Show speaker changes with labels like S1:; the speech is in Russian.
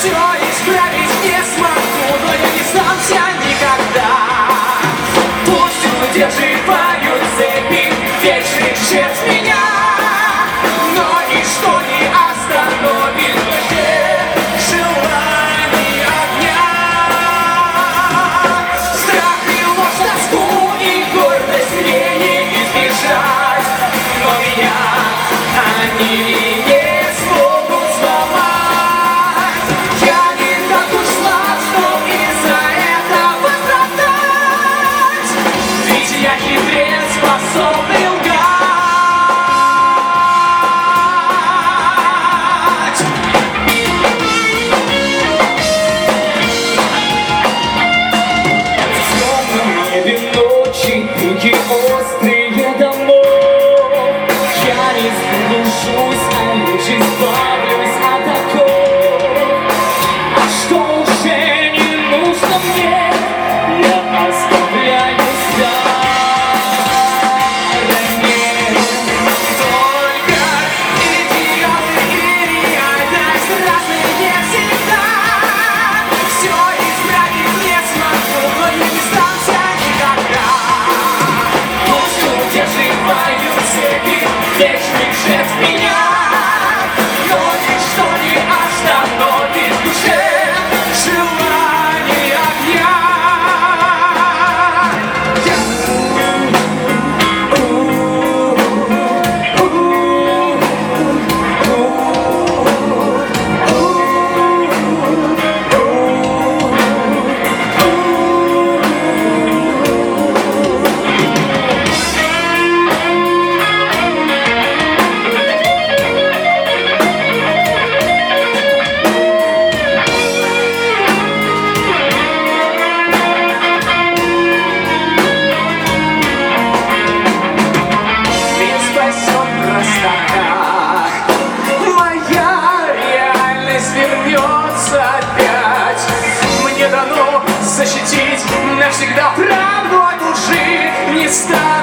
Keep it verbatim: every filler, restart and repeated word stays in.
S1: Все исправить не смогу, но я не сдамся никогда. Пусть удерживают цепи вечных жертв меня, но ничто не остановит мне желание огня. Страх и ложь, тоску и гордость мне не избежать, но меня они не смогут сломать. Я не так уж слаб, что из-за этого страдать, ведь я хитрец, способный лгать. В темном небе ночи пики острые домов. Я не заглушусь, а лишь избавлюсь от оков. А что уже не нужно мне, я оставляю старое. Только идеалы и реальность разные не всегда. Все исправить не смогу, но я не сдамся никогда. Пусть удерживают цепи вечных жертв меня, но ничто не остановит в душе желание огня. Мир спасет просто так. Моя реальность вернется опять. Мне дано защитить навсегда правду от лжи. Не стану